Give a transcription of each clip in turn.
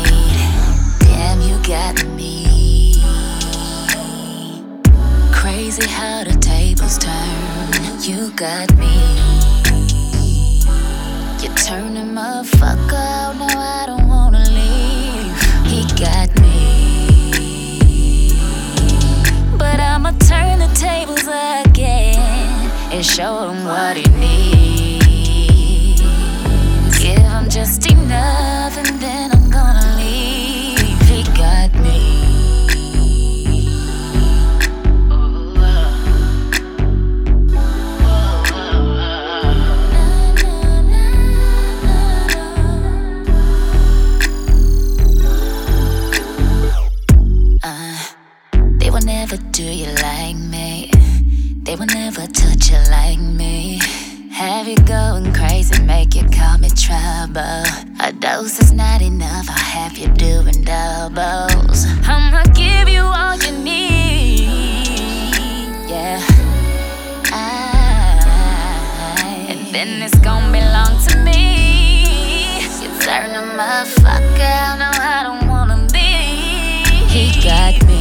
Damn, you got me. Crazy how the tables turn. You got me. You turn the motherfucker out. No, I don't wanna leave. He got me. But I'ma turn the tables again and show him what he needs. Give him just enough and then I'm gonna leave. He got me. They will never do you like me. They will never touch you like me. Have you going crazy, make you call me trouble. A dose is not enough, I'll have you doing doubles. I'ma give you all you need, yeah. And then it's gon' belong to me. You turn the motherfucker out, no, I don't wanna leave. He got me.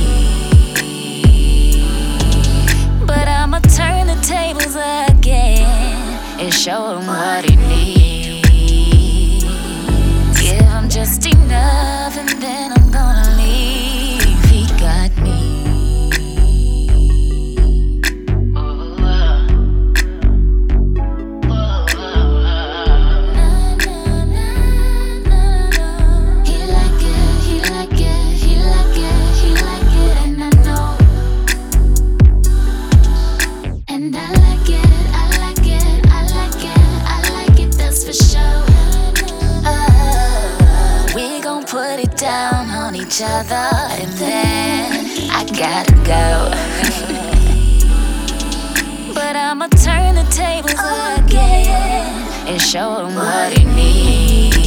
But I'ma turn the tables again and show him what he needs. Give him just enough and then I'm gonna leave. He got me. He like it, he like it, he like it, he like it, and I know. And I like it, I like it, I like it, I like it, that's for sure. We gon' put it down on each other, and then I gotta go. But I'ma turn the tables again and show him what he needs.